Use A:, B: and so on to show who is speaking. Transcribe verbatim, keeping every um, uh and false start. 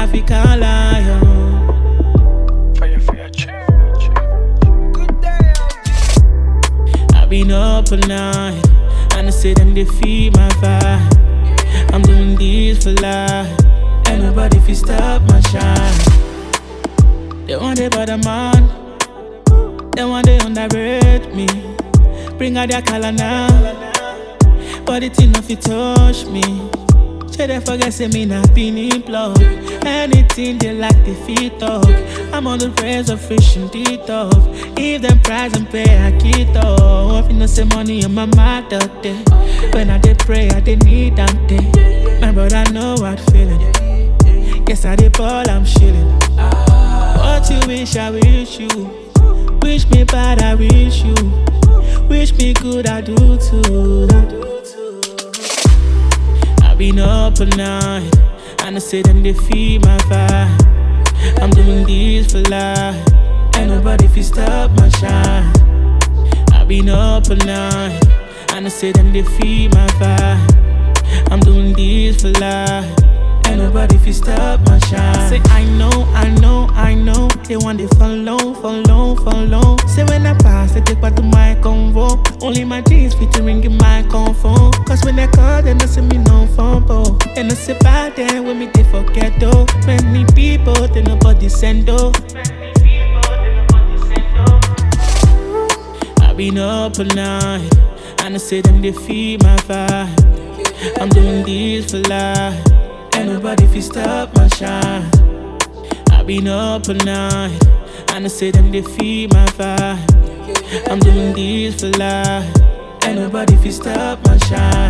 A: fi call lion.
B: Fire, fire, check.
A: I've been up all night, and I say them they feed my vibe. I'm doing this for life, and nobody fi stop my shine. They want they bother man, they want they underrate me. Bring out their color now, but it ain't nothing touch me. Say they forget say me not been in plug. Anything they like they feel talk. I'm on the rails of fish and detox. If them price and pay I keep off. If you know say money on my mind out there. When I dey pray I dey need them day. My brother know what feeling. Yes I dey ball I'm chilling. What you wish I wish you. Wish me bad I wish you. Wish me good I do too. I've been up all night, and I say them they feed my vibe. I'm doing this for life, and nobody fi stop my shine. I've been up all night, and I say them they feed my vibe. I'm doing this for life, and nobody fi stop my shine. Say I know, I know, I know. They want to follow, follow, follow. Say when I pass, they take back to my convo. Only my jeans featuring in my convo. Cause when they call, they don't see me no fumble. They don't say bad then when me they forget though. Many people, they nobody send though. I've been up all night, and I say them they feed my vibe. I'm doing this for life, and nobody fi stop my shine. I've been up all night, and I say them they feed my vibe. I'm doing this for life, and nobody fi stop my shine.